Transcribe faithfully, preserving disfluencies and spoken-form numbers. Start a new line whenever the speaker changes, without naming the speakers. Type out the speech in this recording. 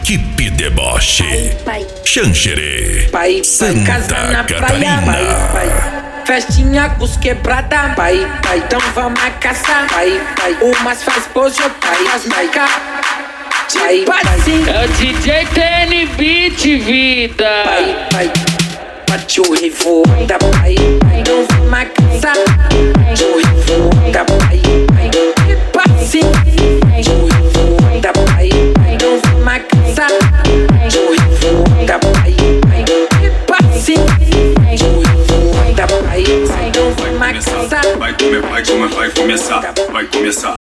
Equipe Deboche, Xanxerê,
Pai, pai, casa na praia, pai, pai. Festinha com os quebrada, pai, pai. Então vamos a caçar, pai, pai. Umas faz pose, pai, faz marca. Pai, pai.
É o D J T N Beat, vida.
Pai, pai. Bate o revolta, pai, pai. Então vamos a caçar. O revolta, pai, pai. Passe. O revolta, pai, pai. Então vamos a caçar. O revolta, pai, pai. Passe.
Vai começar, vai, come, vai, come, vai começar, vai começar.